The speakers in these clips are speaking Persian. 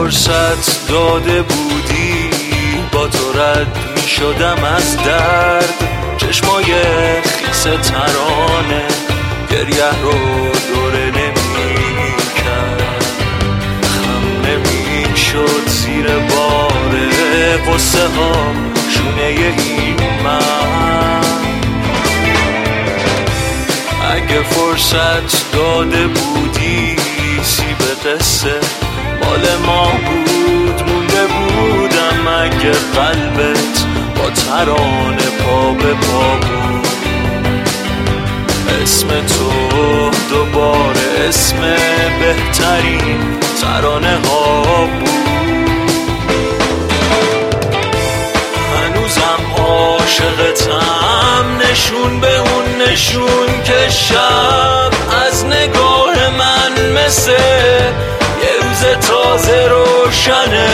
فرصت داده بودی با تو رد می شدم از درد. چشمای خیس ترانه گریه رو دوره نمی کرد. خم نمی شد زیر باره قصه ها شونه این من. اگه فرصت داده بودی سیب قصه مال ما بود مونده بودم. اگه قلبت با ترانه پا به پا بود اسم تو دوباره اسم بهترین ترانه ها بود. هنوزم عاشقتم نشون به اون نشون که شب از نگاه من مثل یه روز تازه روشنه.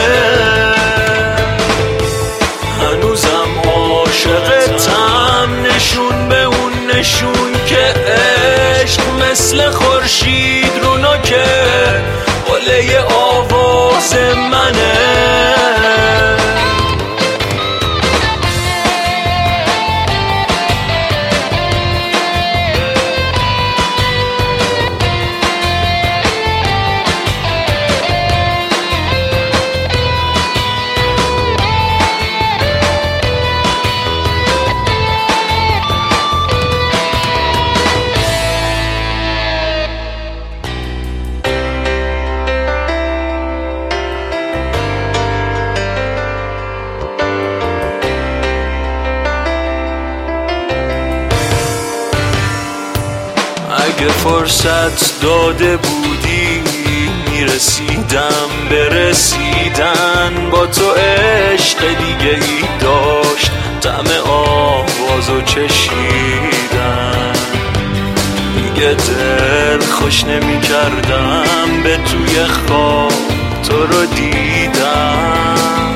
هنوزم عاشقتم نشون به اون نشون که عشق مثل خورشید رو نوکه قله آواز منه. اگه فرصت داده بودی میرسیدم به رسیدن با تو. عشق دیگه ای داشت طعم آواز و چشیدن. دیگه دل خوش نمی کردم به توی خواب تو رو دیدم.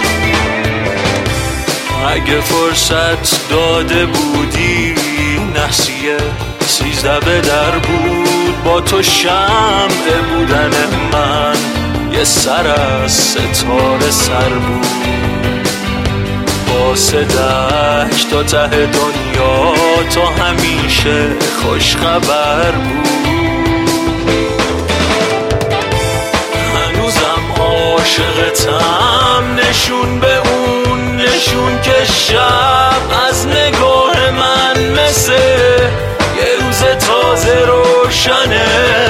اگه فرصت داده بودی نحسیه 13 به در بود با تو. شمع بودن من یه سر از ستاره سر بود. واسه دشت تا ته دنیا تا همیشه خوش خبر بود. هنوزم عاشقتم نشون به اون نشون که شب از نگاه من مثل یه روز تازه روشنه.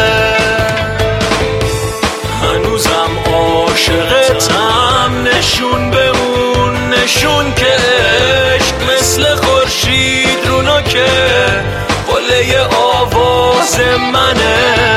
هنوزم عاشقتم نشون به اون نشون که عشق مثل خورشید رو نوکه قله آواز منه.